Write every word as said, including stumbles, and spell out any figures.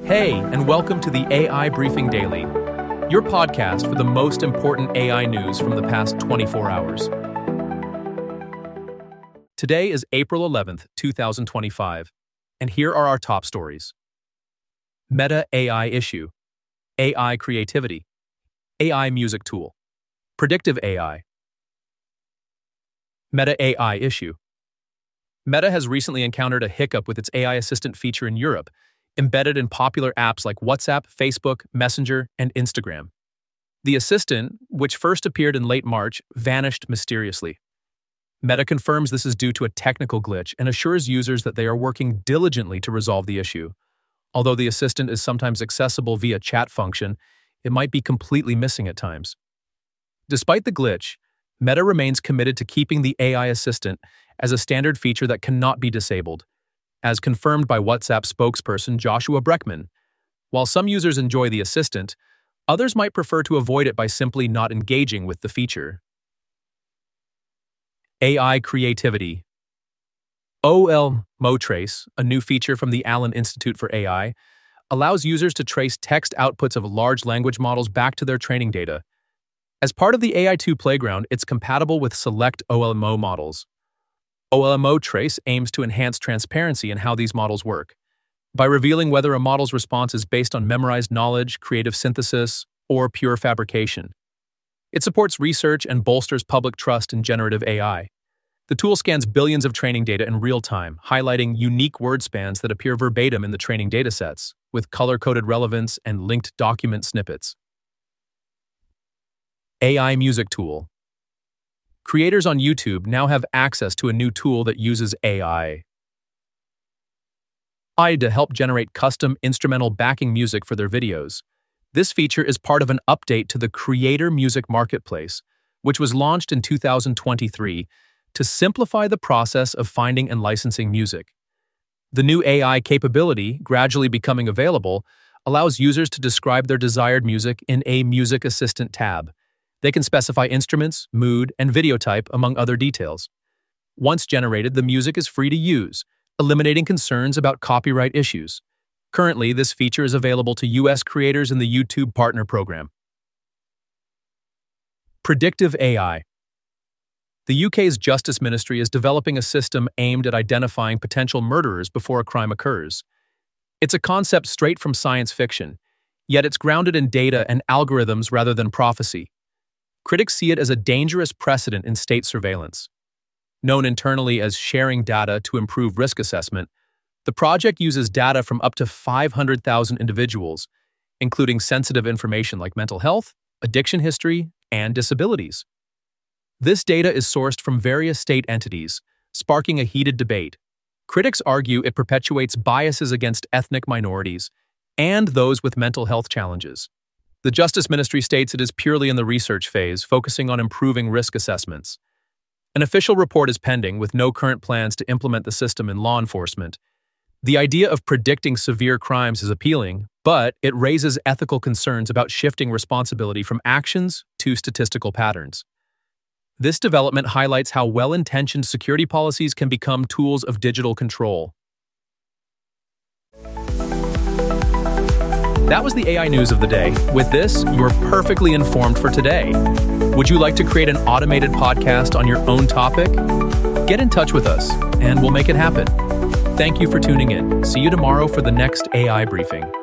Hey, and welcome to the A I Briefing Daily, your podcast for the most important A I news from the past twenty-four hours. Today is April eleventh, two thousand twenty-five, and here are our top stories. Meta A I issue, A I creativity, A I music tool, predictive A I. Meta A I issue. Meta has recently encountered a hiccup with its A I assistant feature in Europe, embedded in popular apps like WhatsApp, Facebook, Messenger, and Instagram. The assistant, which first appeared in late March, vanished mysteriously. Meta confirms this is due to a technical glitch and assures users that they are working diligently to resolve the issue. Although the assistant is sometimes accessible via chat function, it might be completely missing at times. Despite the glitch, Meta remains committed to keeping the A I assistant as a standard feature that cannot be disabled, as confirmed by WhatsApp spokesperson Joshua Breckman. While some users enjoy the assistant, others might prefer to avoid it by simply not engaging with the feature. A I creativity. O L MoTrace, a new feature from the Allen Institute for A I, allows users to trace text outputs of large language models back to their training data. As part of the A I two Playground, it's compatible with select O L M O models. O L MoTrace aims to enhance transparency in how these models work, by revealing whether a model's response is based on memorized knowledge, creative synthesis, or pure fabrication. It supports research and bolsters public trust in generative A I. The tool scans billions of training data in real time, highlighting unique word spans that appear verbatim in the training datasets, with color-coded relevance and linked document snippets. A I music tool. Creators on YouTube now have access to a new tool that uses A I to help generate custom instrumental backing music for their videos. This feature is part of an update to the Creator Music Marketplace, which was launched in two thousand twenty-three to simplify the process of finding and licensing music. The new A I capability, gradually becoming available, allows users to describe their desired music in a Music Assistant tab. They can specify instruments, mood, and video type, among other details. Once generated, the music is free to use, eliminating concerns about copyright issues. Currently, this feature is available to U S creators in the YouTube Partner Program. Predictive A I. The U K's Justice Ministry is developing a system aimed at identifying potential murderers before a crime occurs. It's a concept straight from science fiction, yet it's grounded in data and algorithms rather than prophecy. Critics see it as a dangerous precedent in state surveillance. Known internally as sharing data to improve risk assessment, the project uses data from up to five hundred thousand individuals, including sensitive information like mental health, addiction history, and disabilities. This data is sourced from various state entities, sparking a heated debate. Critics argue it perpetuates biases against ethnic minorities and those with mental health challenges. The Justice Ministry states it is purely in the research phase, focusing on improving risk assessments. An official report is pending, with no current plans to implement the system in law enforcement. The idea of predicting severe crimes is appealing, but it raises ethical concerns about shifting responsibility from actions to statistical patterns. This development highlights how well-intentioned security policies can become tools of digital control. That was the A I news of the day. With this, you're perfectly informed for today. Would you like to create an automated podcast on your own topic? Get in touch with us, and we'll make it happen. Thank you for tuning in. See you tomorrow for the next A I briefing.